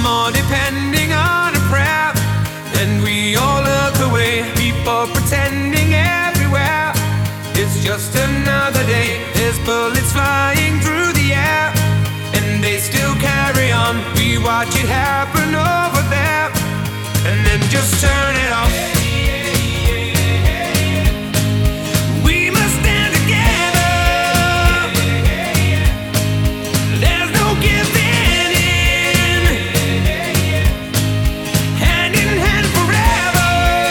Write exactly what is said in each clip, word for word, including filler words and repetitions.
more depending on a prayer. And we all look away, people pretending everywhere. It's just another day, there's bullets flying through the air, and they still carry on. We watch it happen over there, and then just turn it off. We must stand together. There's no giving in. Hand in hand forever.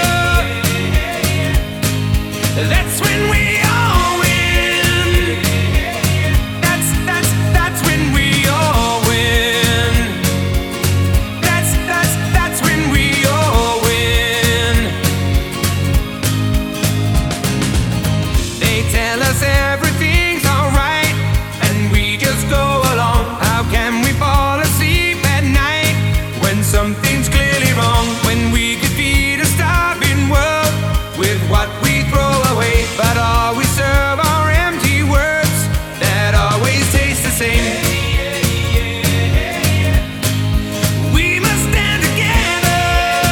That's when we all win. That's, that's, that's when we all win. That's, that's, that's when we all win. They tell us everything's alright, and we just go along. How can we fall asleep at night when something's clearly wrong? When we could feed a starving world with what we throw away, but all we serve are empty words that always taste the same. We must stand together.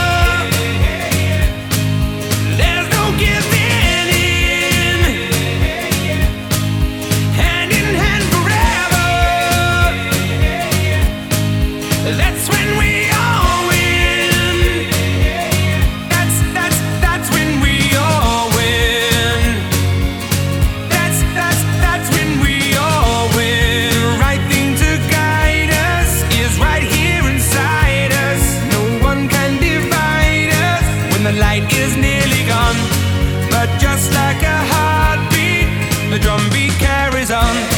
There's no giving in. Hand in hand forever. That's when we all win. That's, that's, that's when we all win. That's, that's, that's when we all win. The right thing to guide us is right here inside us. No one can divide us when the light is nearly gone. But just like a heartbeat, the drumbeat carries on.